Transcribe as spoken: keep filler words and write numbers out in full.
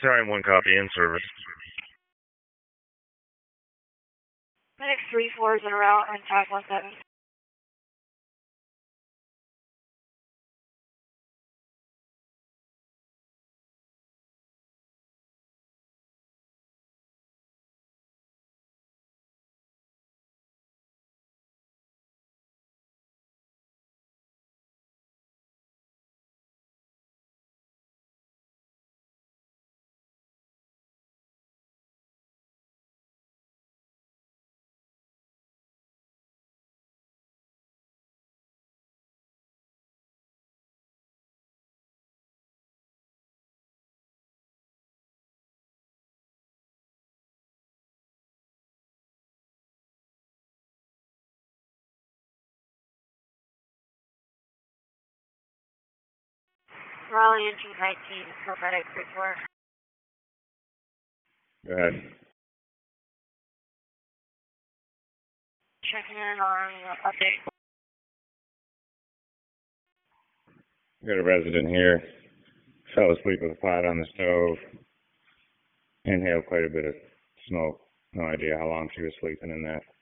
Sorry, one copy in service. Medic three four is en route on five one seven. Raleigh engine nineteen for Medic three four. Go ahead. Checking in on update. Got a resident here. Fell asleep with a pot on the stove. Inhaled quite a bit of smoke. No idea how long she was sleeping in that.